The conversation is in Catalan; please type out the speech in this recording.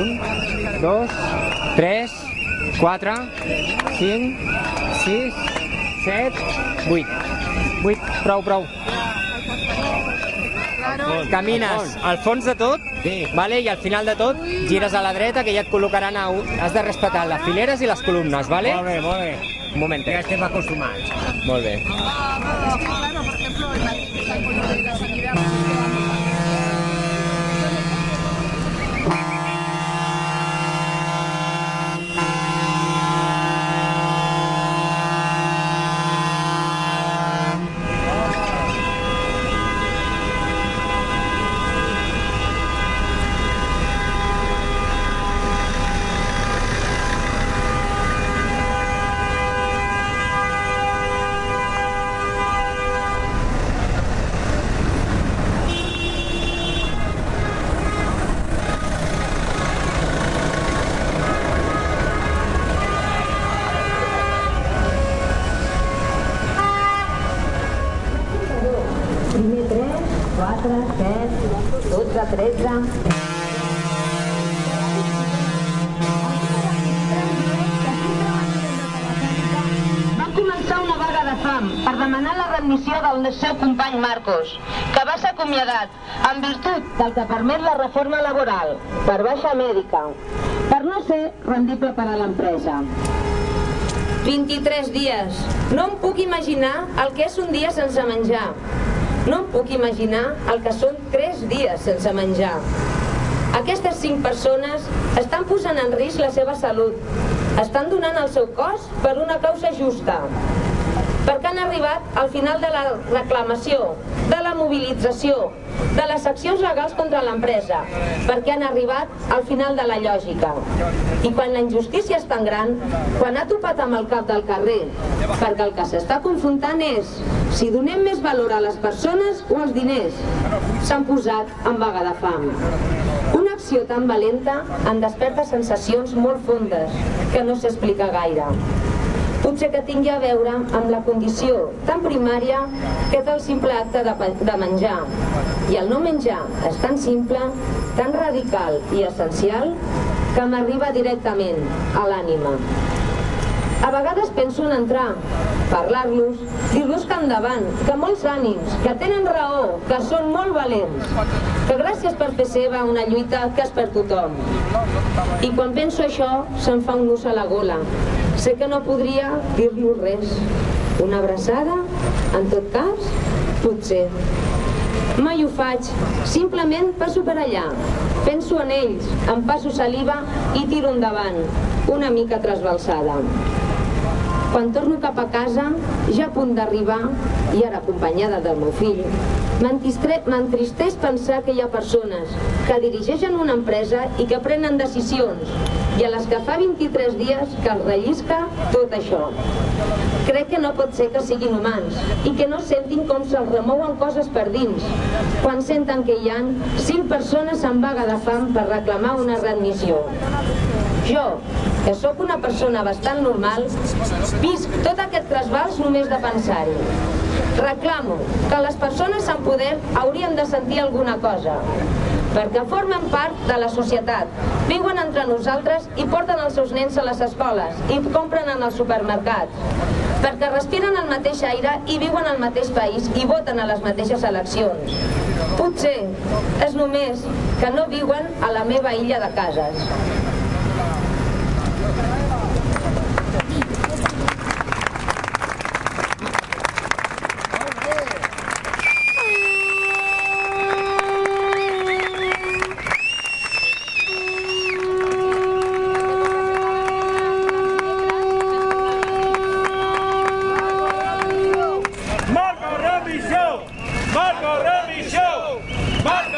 1, 2, 3, 4, 5, 6, 7, 8. 8, prou. Camines al fons de tot, vale? I al final de tot gires a la dreta, que ja et col·locaran has de respectar les fileres i les columnes, vale? Molt bé. Un momentet. Ja estem acostumats. Molt bé. Primer 3, 4, 7, 12, 13... Va començar una vaga de fam per demanar la readmissió del seu company Marcos, que va ser acomiadat en virtut del que permet la reforma laboral, per baixa mèdica, per no ser rendible per a l'empresa. 23 dies. No em puc imaginar el que és un dia sense menjar. No em puc imaginar el que són 3 dies sense menjar. Aquestes 5 persones estan posant en risc la seva salut. Estan donant el seu cos per una causa justa. Perquè han arribat al final de la reclamació, de la mobilització, de les accions legals contra l'empresa, perquè han arribat al final de la lògica. I quan la injustícia és tan gran, quan ha topat amb el cap del carrer, perquè el que s'està confrontant és si donem més valor a les persones o als diners, s'han posat en vaga de fam. Una acció tan valenta en desperta sensacions molt fondes que no s'explica gaire. Potser que tingui a veure amb la condició tan primària que té el simple acte de menjar. I el no menjar és tan simple, tan radical i essencial que m'arriba directament a l'ànima. A vegades penso en entrar, parlar-los, dir-los que endavant, que molts ànims, que tenen raó, que són molt valents, que gràcies per fer seva una lluita que és per tothom. I quan penso això, se'm fa un nus a la gola. Sé que no podria dir-los res. Una abraçada? En tot cas, potser. Mai ho faig, simplement passo per allà. Penso en ells, em passo saliva i tiro endavant, una mica trasbalsada. Quan torno cap a casa, ja a punt d'arribar, i ara acompanyada del meu fill, m'entristeix pensar que hi ha persones que dirigeixen una empresa i que prenen decisions, i a les que fa 23 dies que els rellisca tot això. Crec que no pot ser que siguin humans i que no sentin com se'ls remouen coses per dins, quan senten que hi ha 5 persones en vaga de fam per reclamar una readmissió. Jo, que sóc una persona bastant normal, visc tot aquest trasbals només de pensar-hi. Reclamo que les persones amb poder haurien de sentir alguna cosa, perquè formen part de la societat, viuen entre nosaltres i porten els seus nens a les escoles i compren en els supermercats, perquè respiren el mateix aire i viuen al mateix país i voten a les mateixes eleccions. Potser és només que no viuen a la meva illa de cases. Marco Remi Show! Marco Remi Show! Marco